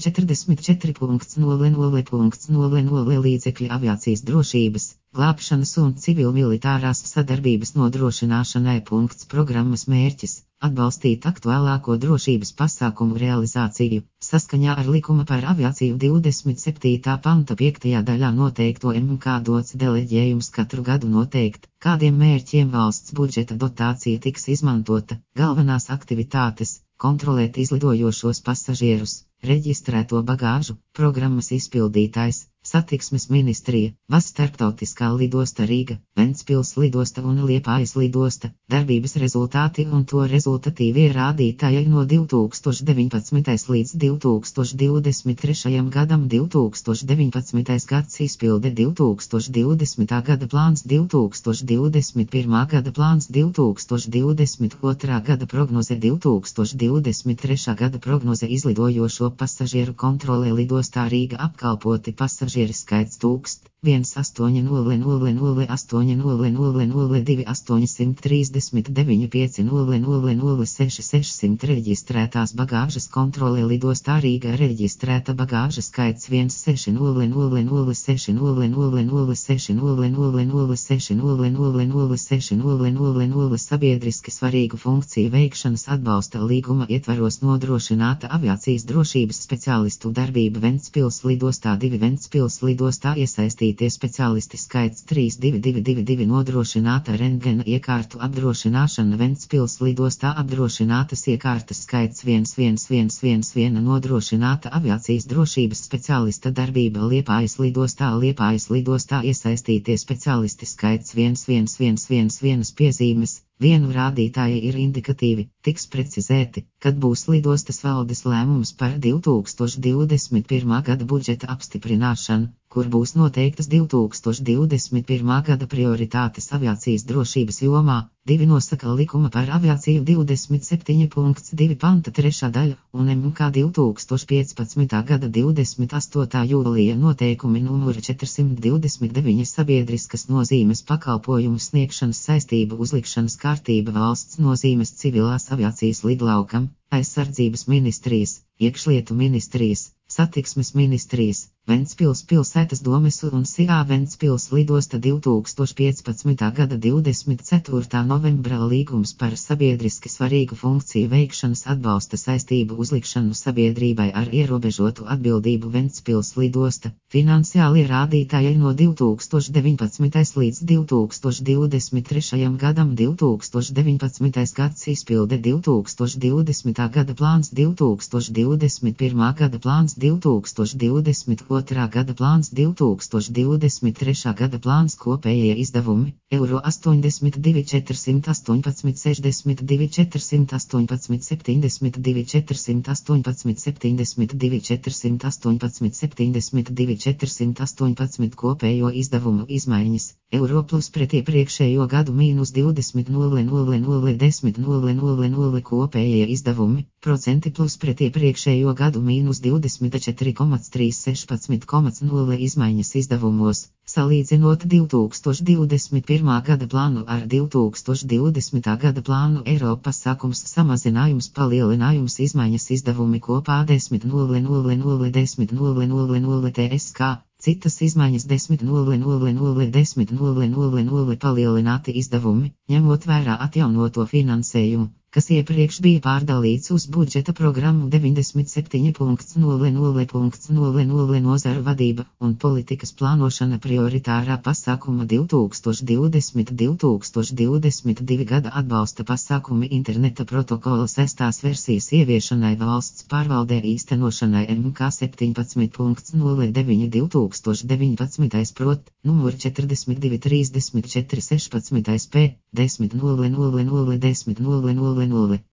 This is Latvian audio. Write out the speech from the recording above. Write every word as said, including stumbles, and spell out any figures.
četrdesmit četri nulle nulle nulle nulle līdzekļi aviācijas drošības, glābšanas un civil-militārās sadarbības nodrošināšanai. Programmas mērķis – atbalstīt aktuālāko drošības pasākumu realizāciju, saskaņā ar likuma par aviāciju divdesmit septītā panta piektajā daļā noteikto M K dots deleģējums katru gadu noteikt, kādiem mērķiem valsts budžeta dotācija tiks izmantota. Galvenās aktivitātes – kontrolēt izlidojošos pasažierus, reģistrēto bagāžu, programmas izpildītājs, Satiksmes ministrija, Valsts starptautiskā lidosta Rīga, Ventspils lidosta un Liepājas lidosta, darbības rezultāti un to rezultatīvie rādītāji no divi tūkstoši deviņpadsmitais līdz divi tūkstoši divdesmit trešajam gadam. divi tūkstoši deviņpadsmitais gads izpilde, divi tūkstoši divdesmitā gada plāns, divi tūkstoši divdesmit pirmā gada plāns, divi tūkstoši divdesmit otrā gada prognoze, divi tūkstoši divdesmit trešā gada prognoze. Izlidojošo pasažieru kontrole lidostā Rīga, apkalpoti pasažieri skaits tūkst viens astoņi nulle nulle nulle astoņi nulle nulle nulle divi astoņi trīs deviņi pieci nulle nulle nulle seši sešsimt. Reģistrētās bagāžas kontrole lidostā Rīga, reģistrēta bagāžas skaits viens seši nulle nulle nulle seši nulle nulle nulle seši nulle nulle nulle seši nulle nulle nulle seši nulle nulle nulle. Sabiedriski svarīgu funkciju veikšanas atbalsta līguma ietvaros nodrošināta aviācijas drošības speciālistu darbība Ventspils lidostā. Divi Ventspils lidostā iesaistītie speciālisti skaits trīs divi divi divi divi. Nodrošināta rentgena iekārtu apdrošināšana Ventspils lidostā, apdrošinātas iekārtas skaits viens viens viens viens viens. Nodrošināta aviācijas drošības speciālista darbība Liepājas lidostā. Liepājas lidostā iesaistītie speciālisti skaits viens viens viens viens viens. Piezīmes vienu rādītāji ir indikatīvi, tiks precizēti, kad būs lidostas valdes lēmums par divi tūkstoši divdesmit pirmā gada budžeta apstiprināšanu, kur būs noteiktas divi tūkstoši divdesmit pirmā gada prioritātes aviācijas drošības jomā. Divi nosaka likuma par aviāciju divdesmit septiņi punkts divi panta trešā daļa un M K divi tūkstoši piecpadsmitā gada divdesmit astotā jūlija noteikumi numuri četrsimt divdesmit deviņi. Sabiedriskas nozīmes pakalpojumu sniegšanas saistību uzlikšanas kārtība valsts nozīmes civilās aviācijas lidlaukam, aizsardzības ministrijas, iekšlietu ministrijas, satiksmes ministrijas, Ventspils pilsētas domes un S I A Ventspils lidosta. Divi tūkstoši piecpadsmitā gada divdesmit ceturtā novembra līgums par sabiedriski svarīgu funkciju veikšanas atbalsta saistību uzlikšanu sabiedrībai ar ierobežotu atbildību Ventspils lidosta. Finansiāli rādītāji no divi tūkstoši deviņpadsmitais līdz divi tūkstoši divdesmit trešajam gadam. divi tūkstoši deviņpadsmitais gads izpilde, divi tūkstoši divdesmitā gada plāns, divi tūkstoši divdesmit pirmā gada plāns, divi tūkstoši divdesmit otrā gada plāns, divi tūkstoši divdesmit trešā gada plāns. Kopējie izdevumi eiro astoņdesmit divi četrsimt astoņpadsmit sešdesmit divi četrsimt astoņpadsmit septiņdesmit divi četrsimt astoņpadsmit septiņdesmit divi četrsimt astoņpadsmit septiņdesmit divi četrsimt astoņpadsmit. Kopējo izdevumu izmaiņas eiro plus pret iepriekšējo gadu mīnus divdesmit nulle nulle nulle desmit nulle nulle nulle. Kopējie izdevumi procenti plus pret iepriekšējo gadu mīnus divdesmit četri komats trīs sešpadsmit komats nulle. Izmaiņas izdevumos salīdzinot divi tūkstoši divdesmit pirmā gada plānu ar divi tūkstoši divdesmitā gada plānu. Eiropas pasākums samazinājums palielinājums izmaiņas izdevumi kopā desmit nulle nulle nulle desmit nulle nulle nulle T S K. Citas izmaiņas desmit nulle nulle nulle desmit nulle nulle nulle. Palielināti izdevumi, ņemot vērā atjaunoto finansējumu, kas iepriekš bija pārdalīts uz budžeta programmu deviņdesmit septiņi nulle nulle nulle nulle. Nozaru vadība un politikas plānošana prioritārā pasākuma divi tūkstoši divdesmit divi tūkstoši divdesmit divi gada atbalsta pasākumi interneta protokola sestās versijas ieviešanai valsts pārvaldē īstenošanai M K septiņpadsmit nulle deviņi divi tūkstoši deviņpadsmitais prot, numuri četrdesmit divi trīsdesmit četri sešpadsmitais P, desmit nulle nulle nulle desmit nulle nulle nulle.